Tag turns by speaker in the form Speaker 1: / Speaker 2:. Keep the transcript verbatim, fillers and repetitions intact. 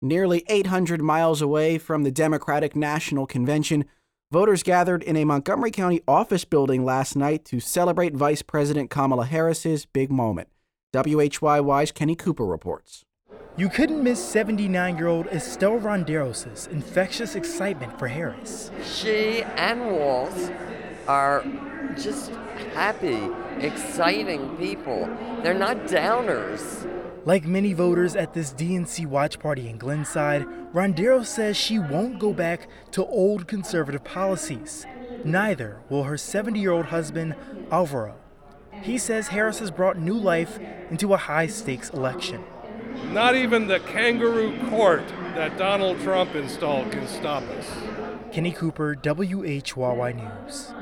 Speaker 1: Nearly eight hundred miles away from the Democratic National Convention, voters gathered in a Montgomery County office building last night to celebrate Vice President Kamala Harris's big moment. W H Y Y's Kenny Cooper reports.
Speaker 2: You couldn't miss seventy-nine-year-old Estelle Ronderos' infectious excitement for Harris.
Speaker 3: She and Walz are just happy, exciting people. They're not downers.
Speaker 2: Like many voters at this D N C watch party in Glenside, Ronderos says she won't go back to old conservative policies. Neither will her seventy-year-old husband, Alvaro. He says Harris has brought new life into a high-stakes election.
Speaker 4: Not even the kangaroo court that Donald Trump installed can stop us.
Speaker 2: Kenny Cooper, W H Y Y News.